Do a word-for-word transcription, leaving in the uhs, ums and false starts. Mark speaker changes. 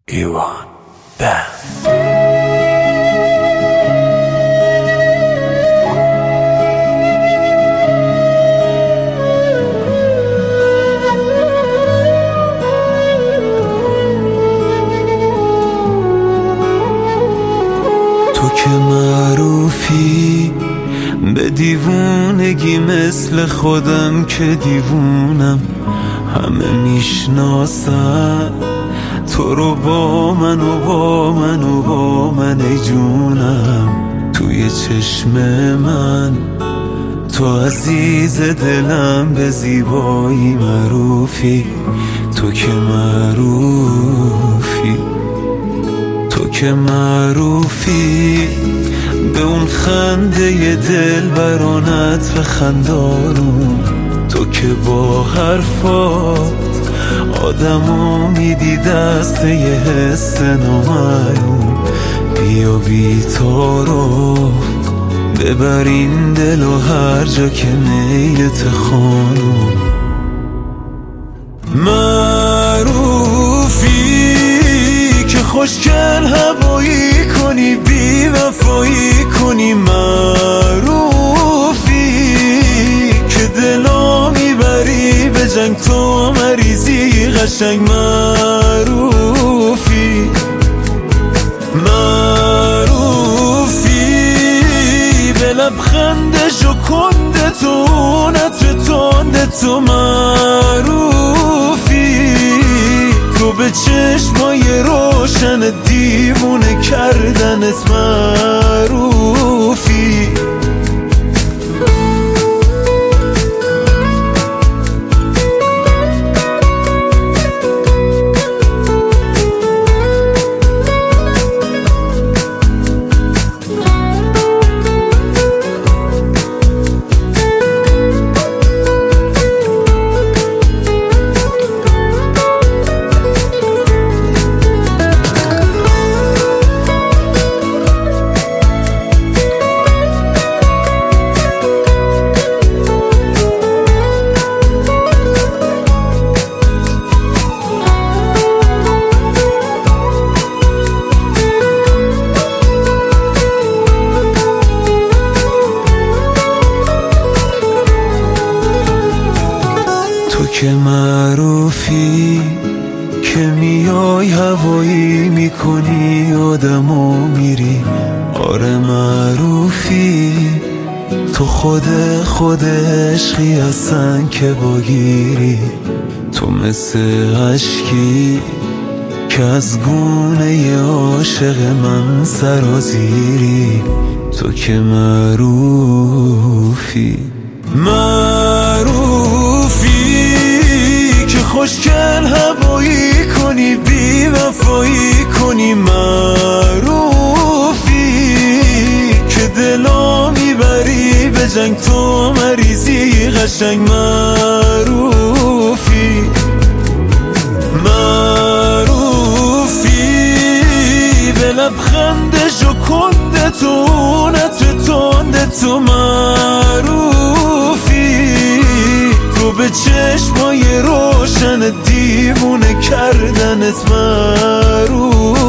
Speaker 1: ایوان بند.
Speaker 2: تو که معروفی به دیوونگی مثل خودم که دیوونم، همه میشناسن تو رو با من و با من و با من ای جونم. توی چشم من تو عزیز دلم، به زیبایی معروفی. تو که معروفی تو که معروفی به اون خنده دل برانت و خندانون. تو که با حرفات آدمو میدی دست یه حس نامعلوم. بیا بی تعارف ببر این دل و هر جا که میلت خانم. معروفی که خوشگل هوایی کنی، بی وفایی کنی. معروفی که دلا میبری به جنگ، تو مریضی قشنگ. معروفی معروفی به لبخند ژوکنده تو، نت تنده تو. معروفی تو به چشمای روشن دیوونه کردنت. معروفی که معروفی که میای هوایی میکنی آدمو میری. آره معروفی تو خود خود عشقی هستن که باگیری. تو مثل عشقی که از گونه عاشق من سرازیری. تو که معروفی معروفی خوشگل هوایی کنی، بی وفایی کنی. معروفی که دلا میبری به جنگ، تو مریضی قشنگ. معروفی معروفی به لبخند ژوکنده تو، نت تنده تو. معروفی تو به چشمای روشن دیوونه کردنت. معروف